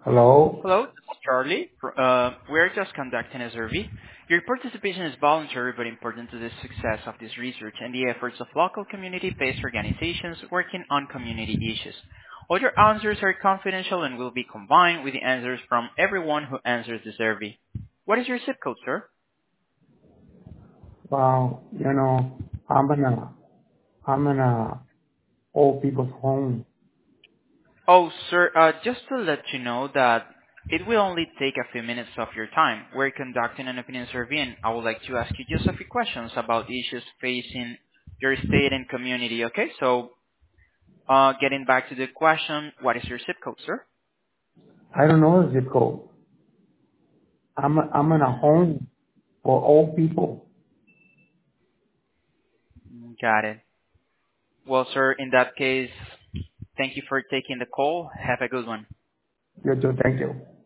Hello. Hello, this is Charlie. We're just conducting a survey. Your participation is voluntary but important to the success of this research and the efforts of local community-based organizations working on community issues. All your answers are confidential and will be combined with the answers from everyone who answers the survey. What is your zip code, sir? Well, I'm in a old people's home. Oh, sir, just to let you know that it will only take a few minutes of your time. We're conducting an opinion survey, and I would like to ask you just a few questions about issues facing your state and community, okay? So, getting back to the question, what is your zip code, sir? I don't know the zip code. I'm in a home for old people. Got it. Well, sir, in that case, thank you for taking the call. Have a good one. You too. Thank you.